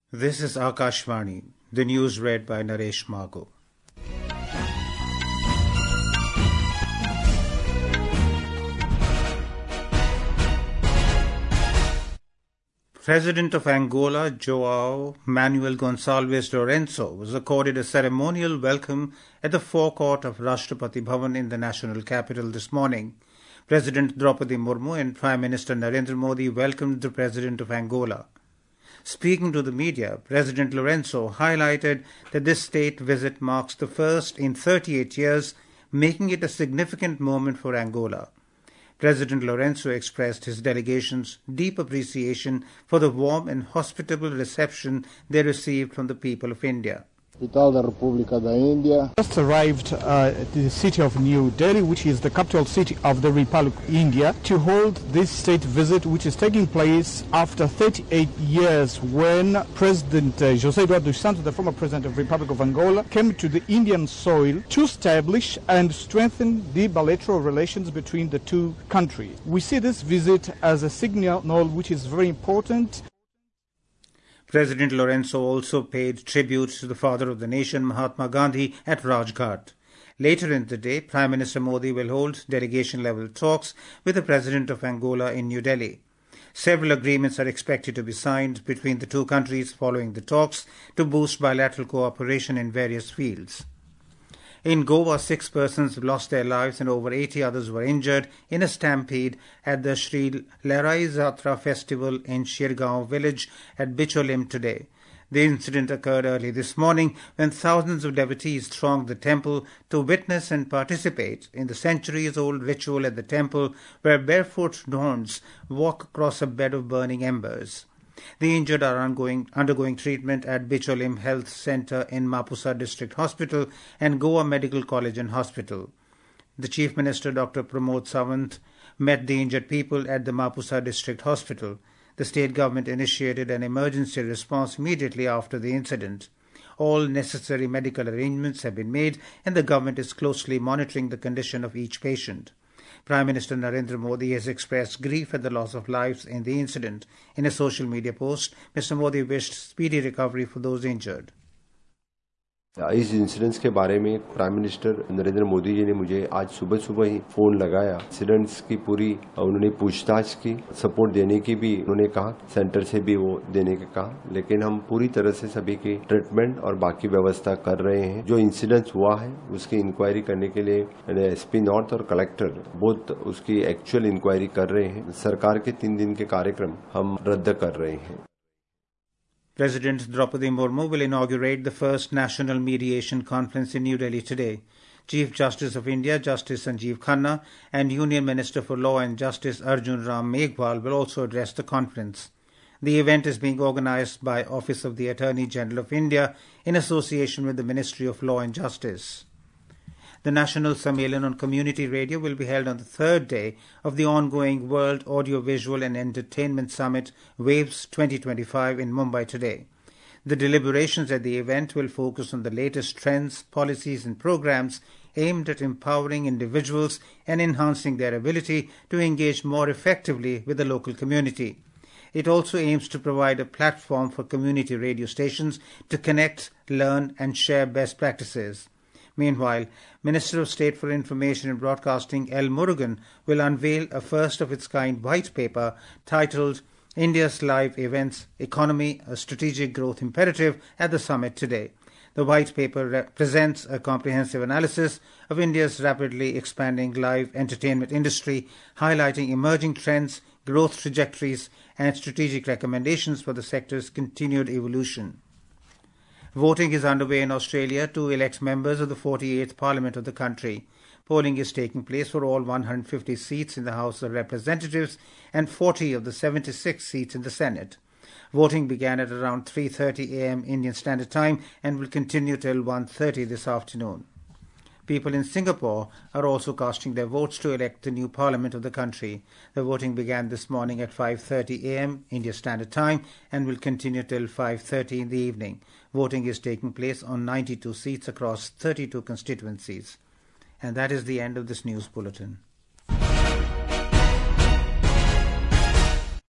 This is Akashvani, the news read by Naresh Margo. President of Angola, João Manuel Gonçalves Lourenço, was accorded a ceremonial welcome at the forecourt of Rashtrapati Bhavan in the national capital this morning. President Draupadi Murmu and Prime Minister Narendra Modi welcomed the President of Angola. Speaking to the media, President Lourenço highlighted that this state visit marks the first in 38 years, making it a significant moment for Angola. President Lourenço expressed his delegation's deep appreciation for the warm and hospitable reception they received from the people of India. Just arrived at the city of New Delhi, which is the capital city of the Republic of India, to hold this state visit, which is taking place after 38 years when President José Eduardo dos Santos, the former president of the Republic of Angola, came to the Indian soil to establish and strengthen the bilateral relations between the two countries. We see this visit as a signal which is very important. President Lourenço also paid tribute to the father of the nation, Mahatma Gandhi, at Rajghat. Later in the day, Prime Minister Modi will hold delegation-level talks with the President of Angola in New Delhi. Several agreements are expected to be signed between the two countries following the talks to boost bilateral cooperation in various fields. In Goa, 6 persons lost their lives and over 80 others were injured in a stampede at the Sri Larai Jatra festival in Shirgaon village at Bicholim today. The incident occurred early this morning when thousands of devotees thronged the temple to witness and participate in the centuries-old ritual at the temple where barefoot Norns walk across a bed of burning embers. The injured are undergoing treatment at Bicholim Health Centre in Mapusa District Hospital and Goa Medical College and Hospital. The Chief Minister, Dr. Pramod Sawant, met the injured people at the Mapusa District Hospital. The state government initiated an emergency response immediately after the incident. All necessary medical arrangements have been made and the government is closely monitoring the condition of each patient. Prime Minister Narendra Modi has expressed grief at the loss of lives in the incident. In a social media post, Mr. Modi wished speedy recovery for those injured. इस incidents के बारे में prime minister Narendra Modi ji ने मुझे आज सुबह ही phone लगाया। Incidents की पूरी उन्होंने पूछताछ की, सपोर्ट देने की भी उन्होंने कहा, सेंटर से भी वो देने का कहा, लेकिन हम पूरी तरह से सभी की ट्रीटमेंट और बाकी व्यवस्था कर रहे हैं। जो इंसिडेंट्स हुआ है उसकी इंक्वायरी करने के लिए एसपी नॉर्थ और कलेक्टर बोथ उसकी एक्चुअल इंक्वायरी कर रहे हैं। सरकार के 3 दिन के कार्यक्रम हम रद्द कर रहे हैं। President Draupadi Murmu will inaugurate the first National Mediation Conference in New Delhi today. Chief Justice of India, Justice Sanjeev Khanna, and Union Minister for Law and Justice Arjun Ram Meghwal will also address the conference. The event is being organized by Office of the Attorney General of India in association with the Ministry of Law and Justice. The National Sammelan on Community Radio will be held on the 3rd day of the ongoing World Audiovisual and Entertainment Summit WAVES 2025 in Mumbai today. The deliberations at the event will focus on the latest trends, policies and programs aimed at empowering individuals and enhancing their ability to engage more effectively with the local community. It also aims to provide a platform for community radio stations to connect, learn and share best practices. Meanwhile, Minister of State for Information and Broadcasting L. Murugan will unveil a first-of-its-kind white paper titled India's Live Events, Economy, a Strategic Growth Imperative at the summit today. The white paper presents a comprehensive analysis of India's rapidly expanding live entertainment industry, highlighting emerging trends, growth trajectories, and strategic recommendations for the sector's continued evolution. Voting is underway in Australia to elect members of the 48th Parliament of the country. Polling is taking place for all 150 seats in the House of Representatives and 40 of the 76 seats in the Senate. Voting began at around 3:30 a.m. Indian Standard Time and will continue till 1:30 this afternoon. People in Singapore are also casting their votes to elect the new parliament of the country. The voting began this morning at 5:30 a.m. India Standard Time and will continue till 5:30 in the evening. Voting is taking place on 92 seats across 32 constituencies. And that is the end of this news bulletin.